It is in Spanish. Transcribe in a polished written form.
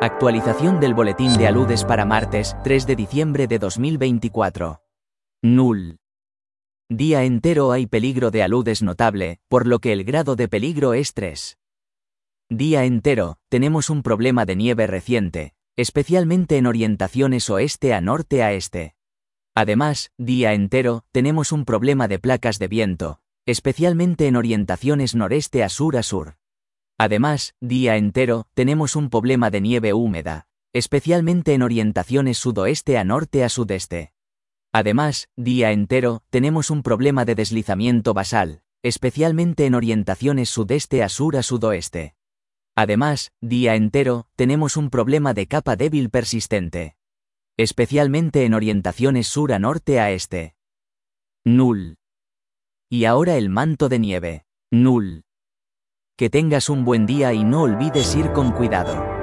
Actualización del boletín de aludes para martes, 3 de diciembre de 2024. Null. Día entero hay peligro de aludes notable, por lo que el grado de peligro es 3. Día entero, tenemos un problema de nieve reciente, especialmente en orientaciones oeste a norte a este. Además, día entero, tenemos un problema de placas de viento, especialmente en orientaciones noreste a sur a sur. Además, día entero, tenemos un problema de nieve húmeda, especialmente en orientaciones sudoeste a norte a sudeste. Además, día entero, tenemos un problema de deslizamiento basal, especialmente en orientaciones sudeste a sur a sudoeste. Además, día entero, tenemos un problema de capa débil persistente, especialmente en orientaciones sur a norte a este. Null. Y ahora el manto de nieve. Null. Que tengas un buen día y no olvides ir con cuidado.